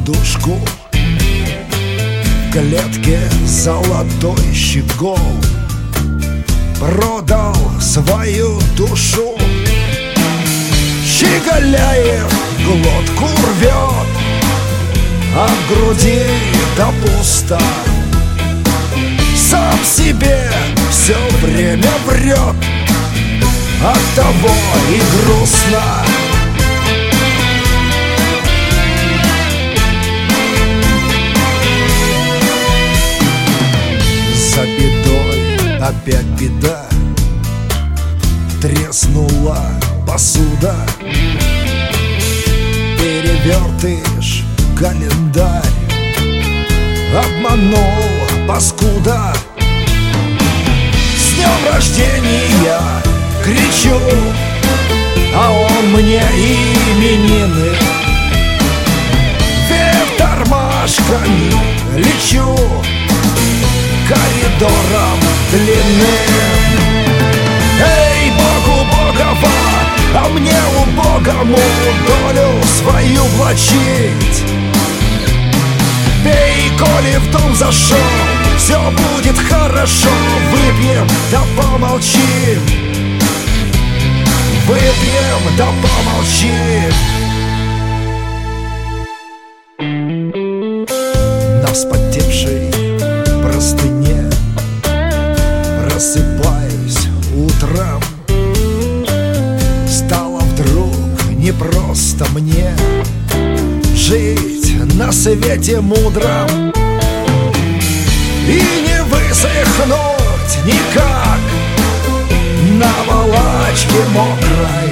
подушку. В клетке золотой щегол продал свою душу. Щеголяет, глотку рвет, а в груди да пусто. Сам себе все время врет, оттого и грустно. За бедой опять беда, треснула посуда. Перевертыш календарь, обманул паскуда. С днем рождения кричу, а он мне именины. Вверх тормашками лечу коридором длинным. Эй, Богу Богова, а мне убогому долю свою влачить. Пей, коли в дом зашел, все будет хорошо. Выпьем, да помолчим. Выпьем, да помолчим. На вспотевшей простыне просыпаюсь утром. Стало вдруг непросто мне жить на свете мудром и не высохнуть никак на волочке мокрой.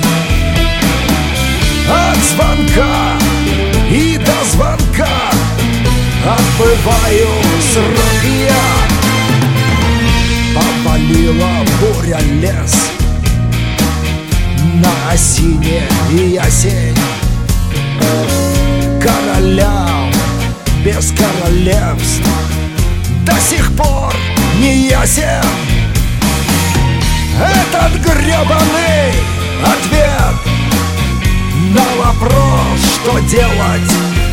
От звонка и до звонка отбываю срок я. Повалила буря лес на осине и ясень. Королям без королевств до сих пор не ясен этот гребаный ответ на вопрос, что делать.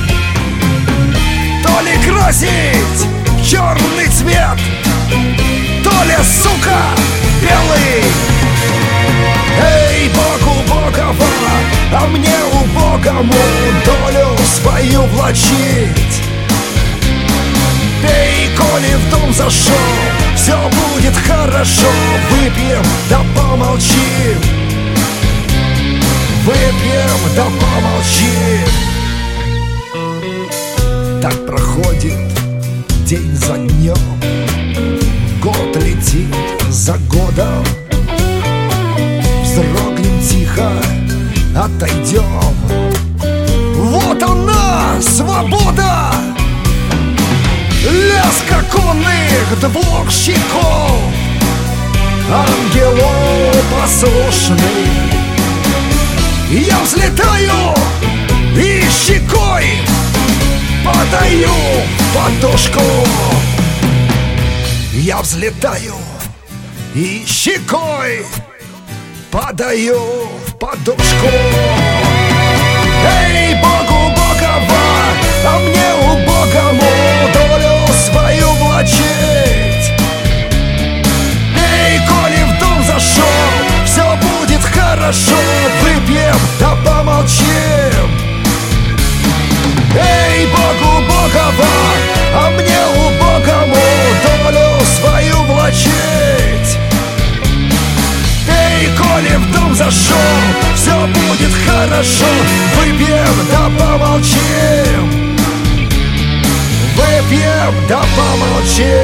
То ли красить в черный цвет, то ли, сука, белый. Эй, Богу Богова, а мне убогому долю свою влачить. Пей, коли в дом зашел, все будет хорошо. Выпьем, да помолчим. Выпьем, да помолчим. Так проходит день за днем, год летит за годом. Вздрогнем тихо, отойдем. Вот она, свобода! Лязг оконных двух щеков, ангелу послушный. Я взлетаю и щекой подаю подушку. Я взлетаю и щекой подаю подушку. Эй, Богу Богова, а мне убогому долю свою влачить. Эй, коли в дом зашел, все будет хорошо. Выпьем, да помолчим. Эй, Богу Богова, а мне убогому долю свою влачить. Эй, коли в дом зашел, все будет хорошо. Выпьем, да помолчим. Выпьем, да помолчим.